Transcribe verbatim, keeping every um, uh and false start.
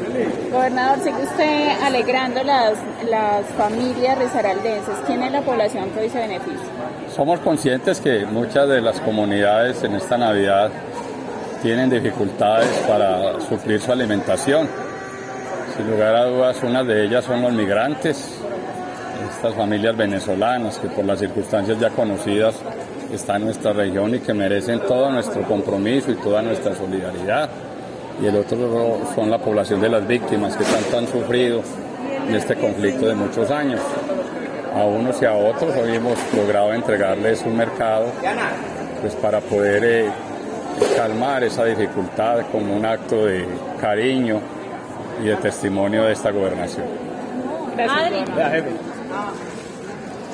Gobernador, sigue usted alegrando las, las familias risaraldenses. ¿Quién es la población que hoy se beneficia? Somos conscientes que muchas de las comunidades en esta Navidad tienen dificultades para suplir su alimentación. Sin lugar a dudas, una de ellas son los migrantes, estas familias venezolanas que por las circunstancias ya conocidas están en nuestra región y que merecen todo nuestro compromiso y toda nuestra solidaridad. Y el otro son la población de las víctimas que tanto han sufrido en este conflicto de muchos años. A unos y a otros hoy hemos logrado entregarles un mercado pues, para poder eh, calmar esa dificultad como un acto de cariño y de testimonio de esta gobernación. Gracias.